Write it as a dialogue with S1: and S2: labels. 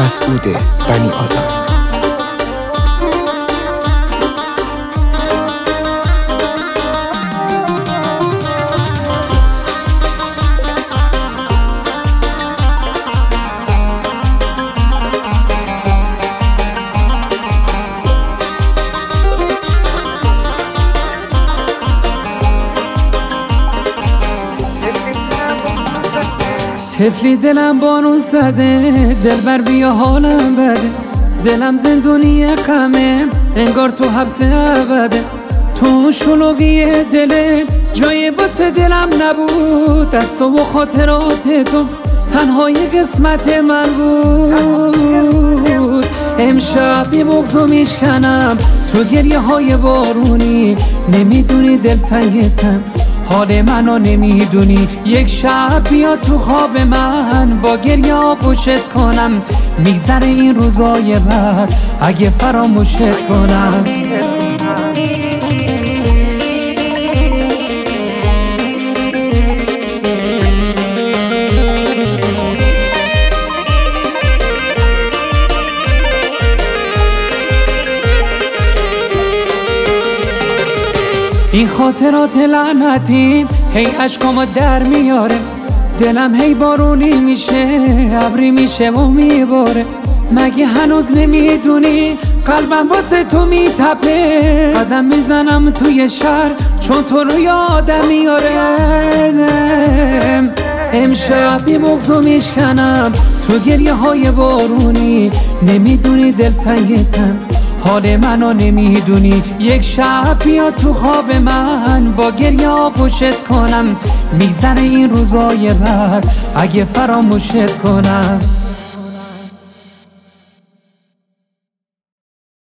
S1: مسعود بنی آدم.
S2: طفلی دلم بارون زده، دلبر بیا حالم بده، دلم زندونی غمه انگار تو حبس ابده. تو شلوغی دل جای واسه دلم نبود، از تو و خاطرات تو تنهای قسمت من بود. امشب بی بغضو میشکنم تو گریه های بارونی، نمیدونی دلتنگتم حال منو نمیدونی. یک شب بیا تو خواب من با گریه آغوشت کنم، میگذره این روزای بعد اگه فراموشت کنم. این خاطرات لعنتی هی عشقامو در میاره، دلم هی بارونی میشه، ابری میشه و میباره. مگه هنوز نمیدونی قلبم واسه تو میتپه؟ قدم میزنم توی شهر چون تو رو یادم میاره. امشب بی بغضو میشکنم تو گریه های بارونی، نمیدونی دلتنگتم حال منو نمیدونی. یک شب بیا تو خواب من با گریه آغوشت کنم، میگذره این روزای بعد اگه فراموشت کنم.